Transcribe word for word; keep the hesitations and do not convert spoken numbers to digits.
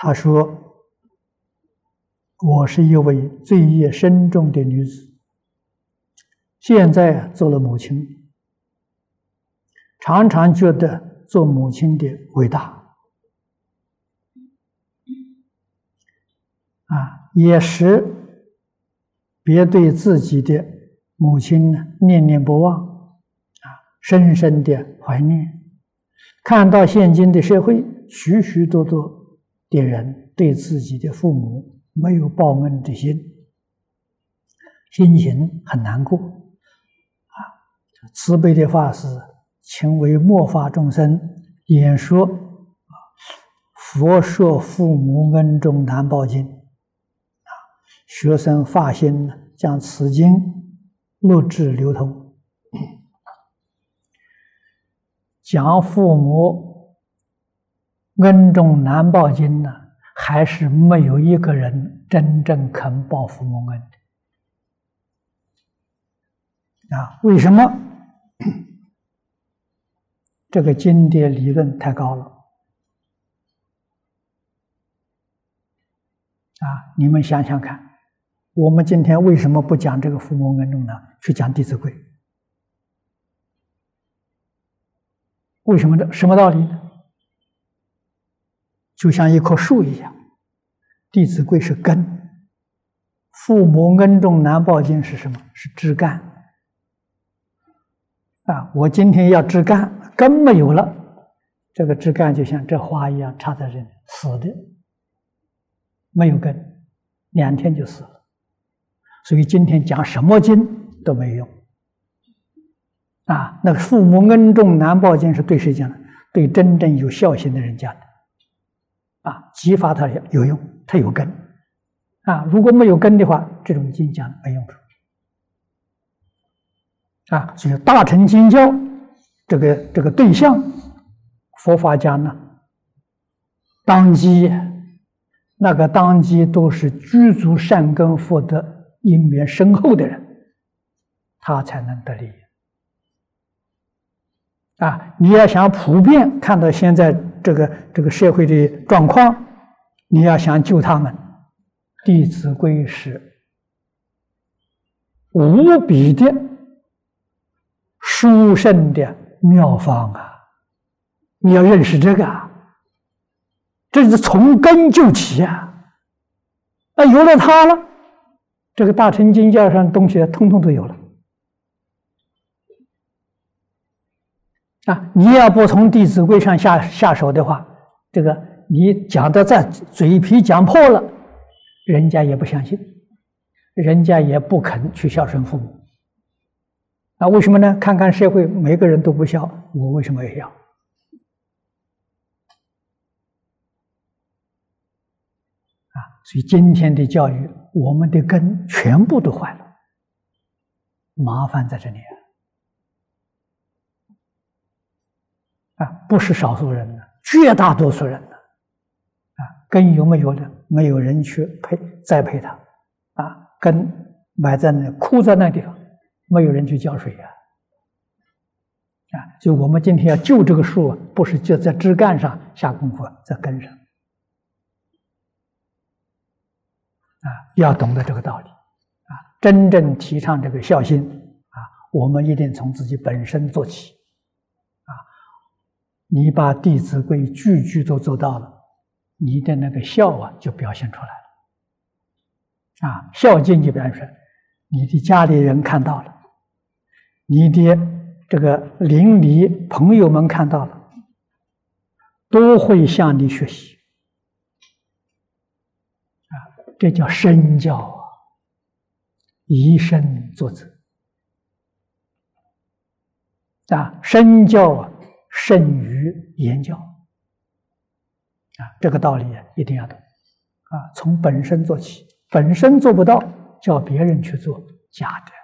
他说：“我是一位罪业深重的女子，现在做了母亲，常常觉得做母亲的伟大，啊，也使别对自己的母亲呢念念不忘，啊，深深的怀念。看到现今的社会，许许多多的人对自己的父母没有报恩之心，心情很难过。啊，慈悲的法师请为末法众生演说《佛说父母恩重难报经》，啊，学生发心将此经录制流通。讲父母恩重难报经呢，还是没有一个人真正肯报父母恩的啊？为什么？这个经典理论太高了啊！你们想想看，我们今天为什么不讲这个父母恩重呢？去讲《弟子规》？为什么这什么道理呢？就像一棵树一样，《弟子规》是根，父母恩重难报经是什么？是枝干啊！我今天要枝干，根没有了，这个枝干就像这花一样插在这里，死的，没有根，两天就死了。所以今天讲什么经都没用。啊，那个父母恩重难报经是对谁讲的？对真正有孝心的人讲的。啊，激发他有用，他有根。啊，如果没有根的话，这种经讲没用处。啊，所以大乘经教这个这个对象，佛法讲呢，当机那个当机都是具足善根福德因缘深厚的人，他才能得利益。啊，你要想普遍看到现在这个这个社会的状况，你要想救他们，《弟子规》是无比的殊胜的妙方啊！你要认识这个啊，这是从根救起啊！那有了它了，这个大乘经教上的东西通通都有了。啊，你要不从《弟子规》上下下手的话，这个你讲的再嘴皮讲破了，人家也不相信，人家也不肯去孝顺父母。啊，为什么呢？看看社会，每个人都不孝，我为什么也要？啊，所以今天的教育，我们的根全部都坏了，麻烦在这里啊！啊，不是少数人呢，绝大多数人呢，啊，根有没有呢？没有人去培栽培它，啊，根埋在那枯在那地方，没有人去浇水呀，啊，所以我们今天要救这个树，不是就在枝干上下功夫，在根上，啊，要懂得这个道理，啊，真正提倡这个孝心，啊，我们一定从自己本身做起。你把《弟子规》句句都做到了，你的那个孝啊就表现出来了，啊，孝敬就表现出来，你的家里人看到了，你的这个邻里朋友们看到了，都会向你学习，啊，这叫身教啊，以身作则，啊，身教啊。胜于言教啊，这个道理一定要懂啊！从本身做起，本身做不到，叫别人去做，假的。